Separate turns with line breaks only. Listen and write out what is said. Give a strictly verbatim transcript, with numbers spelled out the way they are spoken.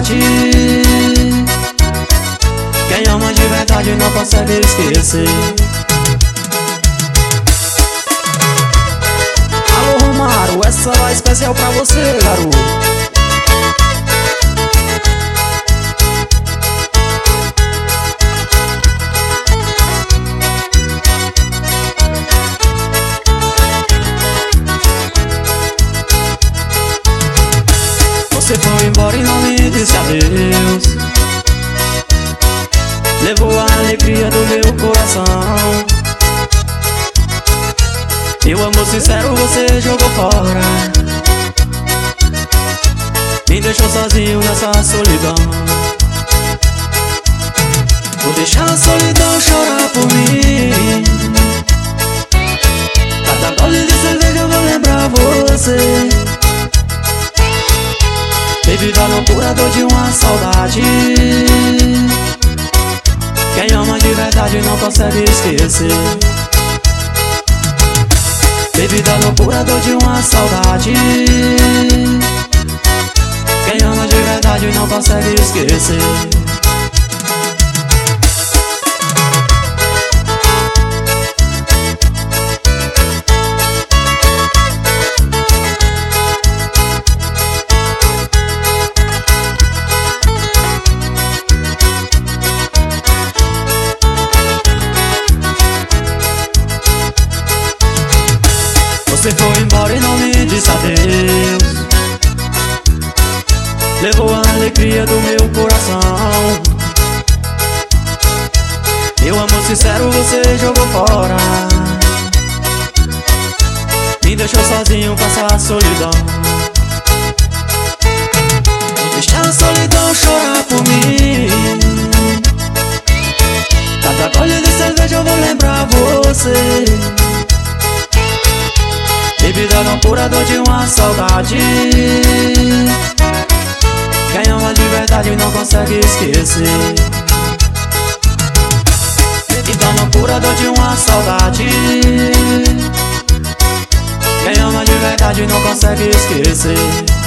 saudade. Quem ama de verdade não consegue esquecer. Alô Romário, essa é especial pra você, garoto. Você foi embora e não me disse adeus. Levou a alegria do meu coração. Meu amor sincero você jogou fora. Me deixou sozinho nessa solidão. Vou deixar a solidão chorar por mim. Cada gole de cerveja eu vou lembrar você. Bebida no curador de uma saudade. Quem ama de verdade não consegue esquecer. Bebida no curador de uma saudade. Quem ama de verdade não consegue esquecer. Você foi embora e não me disse adeus. Levou a alegria do meu coração. Meu amor sincero você jogou fora. Me deixou sozinho passar a solidão. Vou deixar a solidão chorar por mim. Cada gole de cerveja eu vou lembrar você. Bebida no curador de uma saudade. Quem ama de verdade não consegue esquecer. Bebida no curador de uma saudade. Quem ama de verdade não consegue esquecer.